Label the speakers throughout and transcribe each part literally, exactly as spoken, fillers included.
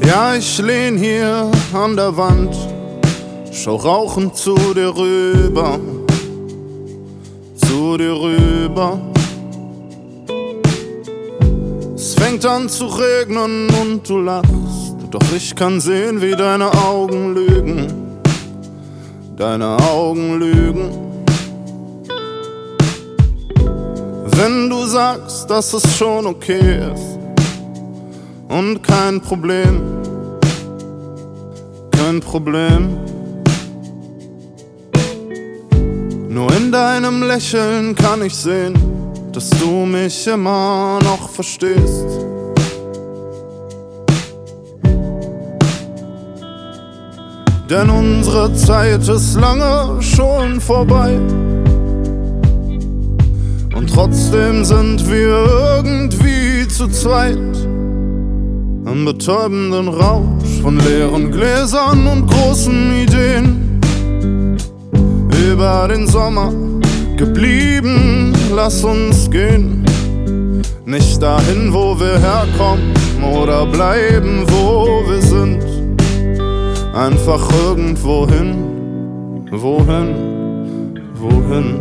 Speaker 1: Ja, ich lehn hier an der Wand, schau rauchend zu dir rüber, zu dir rüber. Es fängt an zu regnen und du lachst, doch ich kann sehen, wie deine Augen lügen, deine Augen lügen. Wenn du sagst, dass es schon okay ist und kein Problem, kein Problem. Nur in deinem Lächeln kann ich sehen, dass du mich immer noch verstehst. Denn unsere Zeit ist lange schon vorbei. Und trotzdem sind wir irgendwie zu zweit. Am betäubenden Rausch von leeren Gläsern und großen Ideen. Über den Sommer geblieben, lass uns gehen. Nicht dahin, wo wir herkommen, oder bleiben, wo wir sind. Einfach irgendwohin, wohin, wohin.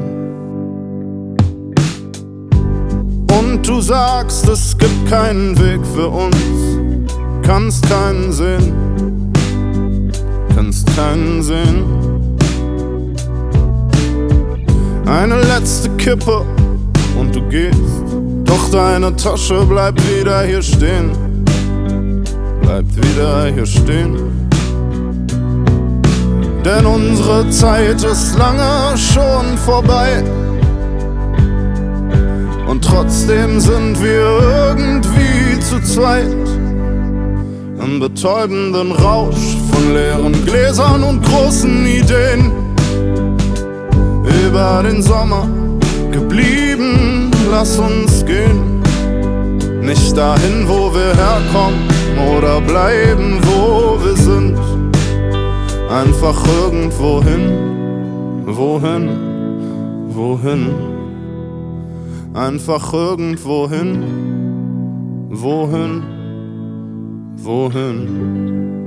Speaker 1: Und du sagst, es gibt keinen Weg für uns, kannst keinen sehen, kannst keinen sehen. Eine letzte Kippe und du gehst, doch deine Tasche bleibt wieder hier stehen, bleibt wieder hier stehen. Denn unsere Zeit ist lange schon vorbei. Und trotzdem sind wir irgendwie zu zweit. Im betäubenden Rausch von leeren Gläsern und großen Ideen. Über den Sommer geblieben, lass uns gehen. Nicht dahin, wo wir herkommen, oder bleiben, wo wir sind. Einfach irgendwohin, wohin, wohin. Einfach irgendwohin, wohin, wohin.